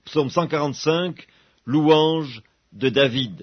Psaume 145, louange de David.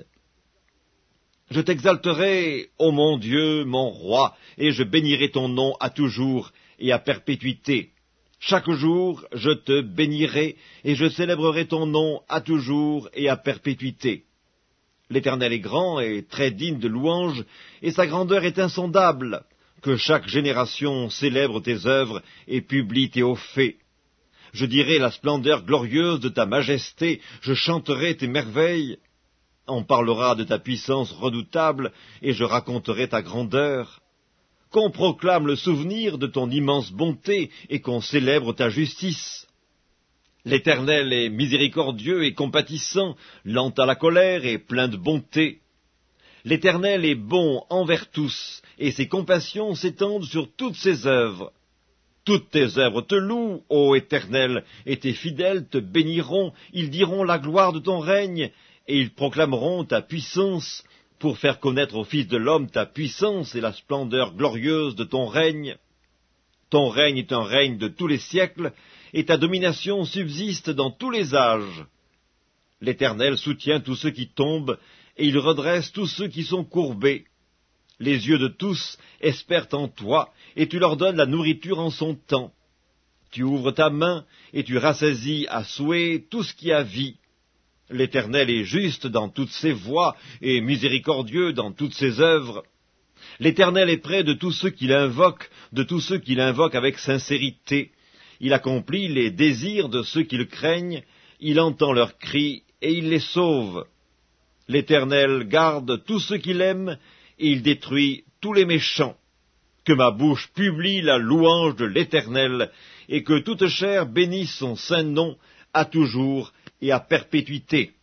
Je t'exalterai, ô mon Dieu, mon roi, et je bénirai ton nom à toujours et à perpétuité. Chaque jour, je te bénirai, et je célébrerai ton nom à toujours et à perpétuité. L'Éternel est grand et très digne de louange, et sa grandeur est insondable. Que chaque génération célèbre tes œuvres et publie tes hauts faits. Je dirai la splendeur glorieuse de ta majesté, je chanterai tes merveilles. On parlera de ta puissance redoutable, et je raconterai ta grandeur. Qu'on proclame le souvenir de ton immense bonté, et qu'on célèbre ta justice. L'Éternel est miséricordieux et compatissant, lent à la colère et plein de bonté. L'Éternel est bon envers tous, et ses compassions s'étendent sur toutes ses œuvres. Toutes tes œuvres te louent, ô Éternel, et tes fidèles te béniront, ils diront la gloire de ton règne, et ils proclameront ta puissance, pour faire connaître au Fils de l'homme ta puissance et la splendeur glorieuse de ton règne. Ton règne est un règne de tous les siècles, et ta domination subsiste dans tous les âges. L'Éternel soutient tous ceux qui tombent, et il redresse tous ceux qui sont courbés. Les yeux de tous espèrent en toi, et tu leur donnes la nourriture en son temps. Tu ouvres ta main, et tu rassasies à souhait tout ce qui a vie. L'Éternel est juste dans toutes ses voies, et miséricordieux dans toutes ses œuvres. L'Éternel est près de tous ceux qui l'invoquent, avec sincérité. Il accomplit les désirs de ceux qui le craignent, il entend leurs cris, et il les sauve. L'Éternel garde tous ceux qui l'aiment, et il détruit tous les méchants. Que ma bouche publie la louange de l'Éternel, et que toute chair bénisse son saint nom, à toujours et à perpétuité.